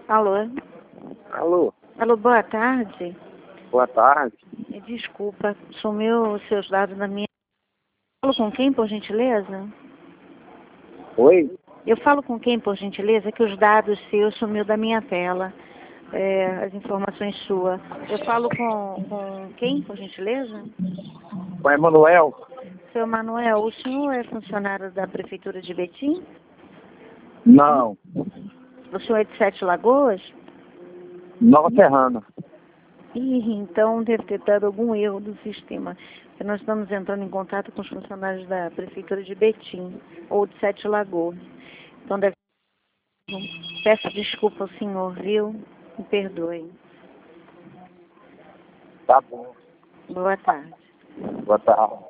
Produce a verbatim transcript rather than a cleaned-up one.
Alô? Alô, Alô, boa tarde. boa tarde. Desculpa, sumiu os seus dados na minha... Falo com quem, por gentileza? Oi? Eu falo com quem, por gentileza, que os dados seus sumiu da minha tela, é, as informações suas. Eu falo com, com quem, por gentileza? Com o Emanuel? Seu Manuel, o senhor é funcionário da Prefeitura de Betim? Não, O senhor é de Sete Lagoas? Nova Serrana. Ih, então deve ter dado algum erro do sistema. Porque nós estamos entrando em contato com os funcionários da Prefeitura de Betim, ou de Sete Lagoas. Então deve... Peço desculpa ao senhor, viu? Me perdoe. Tá bom. Boa tarde. Boa tarde.